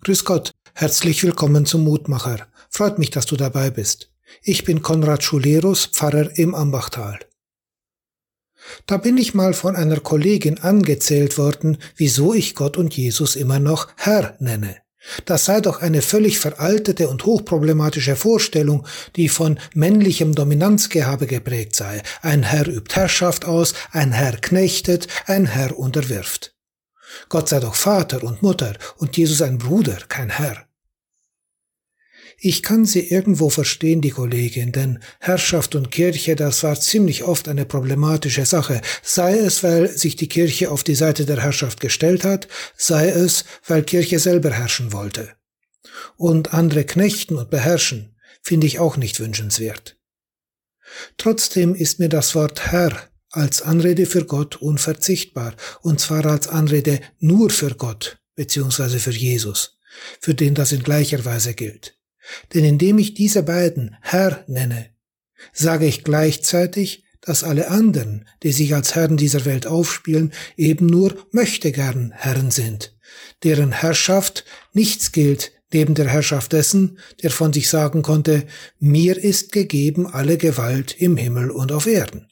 Grüß Gott, herzlich willkommen zum Mutmacher. Freut mich, dass du dabei bist. Ich bin Konrad Schulerus, Pfarrer im Ambachtal. Da bin ich mal von einer Kollegin angezählt worden, wieso ich Gott und Jesus immer noch Herr nenne. Das sei doch eine völlig veraltete und hochproblematische Vorstellung, die von männlichem Dominanzgehabe geprägt sei. Ein Herr übt Herrschaft aus, ein Herr knechtet, ein Herr unterwirft. Gott sei doch Vater und Mutter und Jesus ein Bruder, kein Herr. Ich kann sie irgendwo verstehen, die Kollegin, denn Herrschaft und Kirche, das war ziemlich oft eine problematische Sache, sei es, weil sich die Kirche auf die Seite der Herrschaft gestellt hat, sei es, weil Kirche selber herrschen wollte. Und andere knechten und beherrschen, finde ich auch nicht wünschenswert. Trotzdem ist mir das Wort Herr als Anrede für Gott unverzichtbar, und zwar als Anrede nur für Gott, beziehungsweise für Jesus, für den das in gleicher Weise gilt. Denn indem ich diese beiden Herr nenne, sage ich gleichzeitig, dass alle anderen, die sich als Herren dieser Welt aufspielen, eben nur möchtegern Herren sind, deren Herrschaft nichts gilt neben der Herrschaft dessen, der von sich sagen konnte, mir ist gegeben alle Gewalt im Himmel und auf Erden.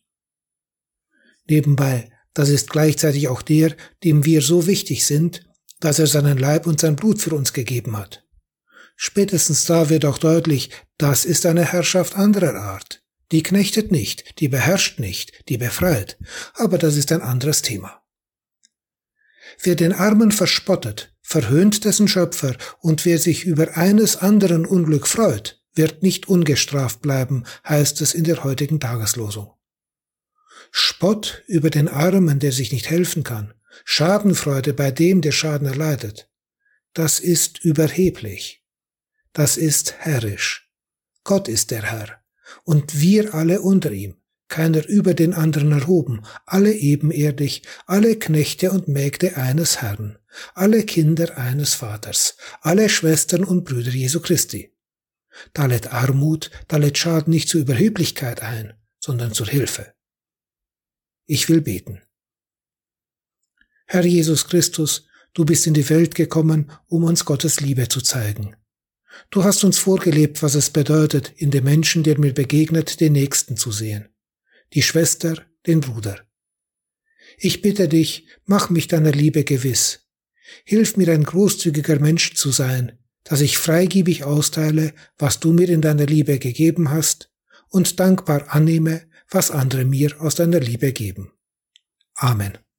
Nebenbei, das ist gleichzeitig auch der, dem wir so wichtig sind, dass er seinen Leib und sein Blut für uns gegeben hat. Spätestens da wird auch deutlich, das ist eine Herrschaft anderer Art. Die knechtet nicht, die beherrscht nicht, die befreit. Aber das ist ein anderes Thema. Wer den Armen verspottet, verhöhnt dessen Schöpfer, und wer sich über eines anderen Unglück freut, wird nicht ungestraft bleiben, heißt es in der heutigen Tageslosung. Spott über den Armen, der sich nicht helfen kann, Schadenfreude bei dem, der Schaden erleidet, das ist überheblich, das ist herrisch. Gott ist der Herr, und wir alle unter ihm, keiner über den anderen erhoben, alle ebenerdig, alle Knechte und Mägde eines Herrn, alle Kinder eines Vaters, alle Schwestern und Brüder Jesu Christi. Da lädt Armut, da lädt Schaden nicht zur Überheblichkeit ein, sondern zur Hilfe. Ich will beten. Herr Jesus Christus, du bist in die Welt gekommen, um uns Gottes Liebe zu zeigen. Du hast uns vorgelebt, was es bedeutet, in dem Menschen, der mir begegnet, den Nächsten zu sehen. Die Schwester, den Bruder. Ich bitte dich, mach mich deiner Liebe gewiss. Hilf mir, ein großzügiger Mensch zu sein, dass ich freigebig austeile, was du mir in deiner Liebe gegeben hast, und dankbar annehme, was andere mir aus deiner Liebe geben. Amen.